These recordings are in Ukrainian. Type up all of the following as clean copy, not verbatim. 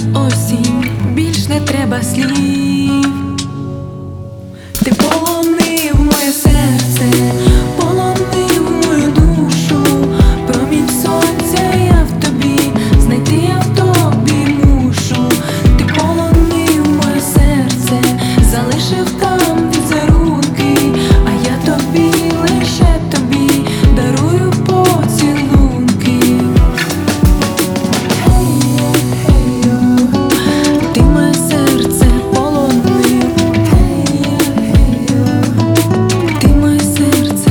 осінь, більш не треба слів. Ти полонив моє серце, полонив мою душу. Промінь сонця я в тобі, знайти я в тобі мушу. Ти полонив моє серце, залишив там візерунки, а я тобі, лише тобі дарую поцілунки. Ти моє серце полонив, ти моє серце,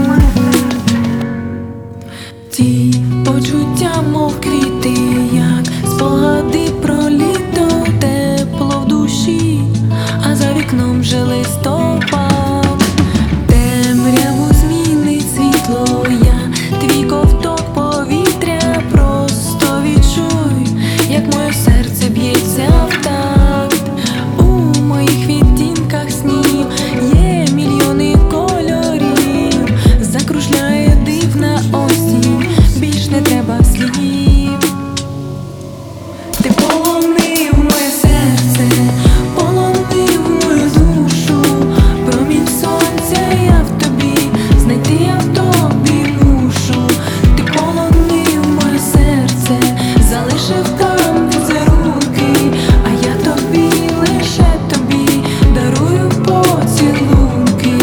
ті почуття, мов квіти, як спогади про літо, тепло в душі, а за вікном вже листопад. Темряву змінить світло, я твій ковток повітря, просто відчуй, як моє серце б'ється в такт. У моїх відтінках снів є мільйони кольорів, закружляє дивна осінь, більш не треба слів. Ти полонив моє серце, полонив мою душу. Промінь сонця я в тобі, знайти я в тобі мушу. Ти полонив моє серце, залишив там візерунки, а я тобі, лише тобі дарую поцілунки.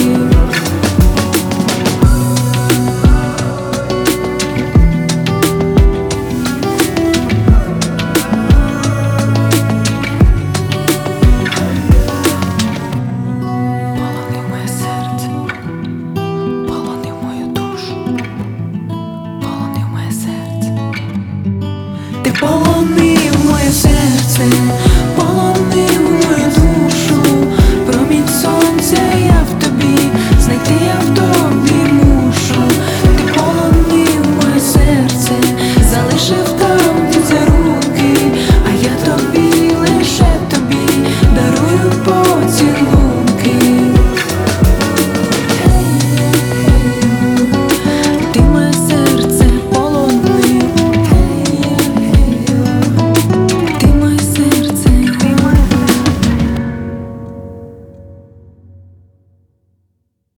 Полонив моє серце, полонив мою душу, полонив моє серце. Ти полонив моє серце,